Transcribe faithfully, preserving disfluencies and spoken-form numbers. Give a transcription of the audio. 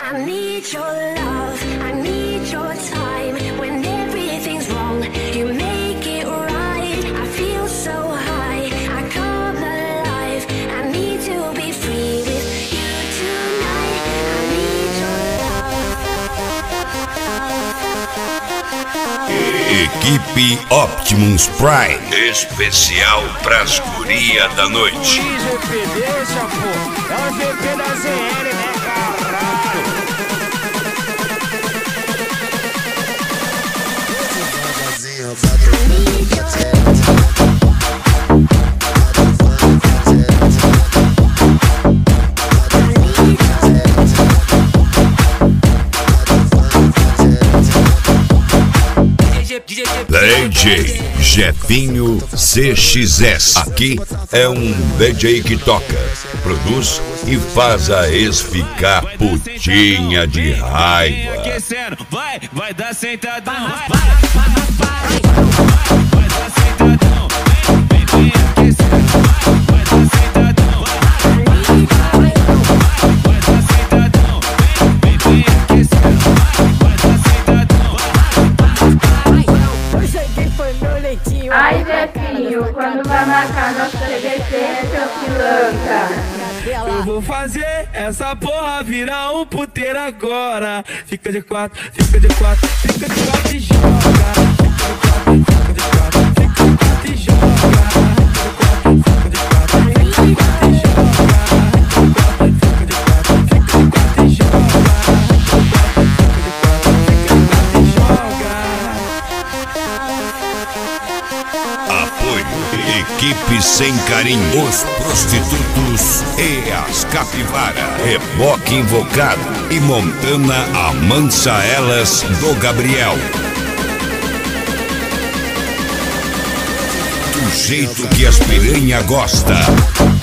I need your love, I need your time. When everything's wrong, you make it right. I feel so high, I come alive. I need to be free with you tonight. I need your love. Equipe Optimus Prime, especial pras guria da noite. G P, deixa, pô. É o G P da Z L, né, caralho? D J Jefinho C X S. Aqui é um D J que toca, produz e faz a ex ficar putinha de raiva. Vai, vai dar sentadão. Vai, vai, vai, vai dar sentadão. Vem, vem aquecendo. Vai dar sentadão. Vai dar sentadão. Vem, vem aquecendo. Vai dar sentadão. Eu cheguei foi meu leitinho. Ai, Zefinho, quando vai marcar nosso T B C, seu pilantra? Eu vou fazer essa porra virar um puteiro agora. Fica de quatro, fica de quatro, fica de quatro e joga. Fica de quatro, fica de quatro e joga. Fica de quatro, fica de quatro e joga. Fica de quatro, fica de quatro e joga. Apoio Equipe Sem Carinho, os prostitutos e as capivara, Reboque Invocado e Montana Amansa Elas do Gabriel. Do jeito que as piranha gosta.